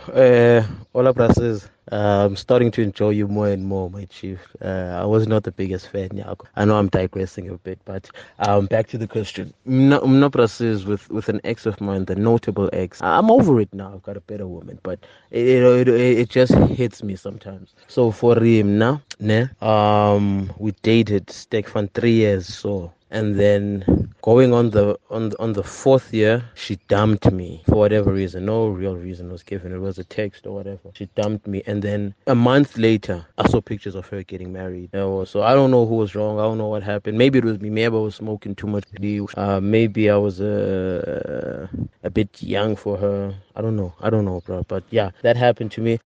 Hola, Brasil. I'm starting to enjoy you more and more, my chief. I was not the biggest fan. Yeah, I know I'm digressing a bit, but back to the question. Mna Brasil with an ex of mine, the notable ex. I'm over it now. I've got a better woman, but it just hits me sometimes. So for him now, ne, we dated Stefan 3 years, so. And then going on the fourth year, she dumped me for whatever reason. No real reason was given. It was a text or whatever. She dumped me, and then a month later, I saw pictures of her getting married. So I don't know who was wrong. I don't know what happened. Maybe it was me. Maybe I was smoking too much weed. Maybe I was a bit young for her. I don't know. I don't know, bro. But yeah, that happened to me.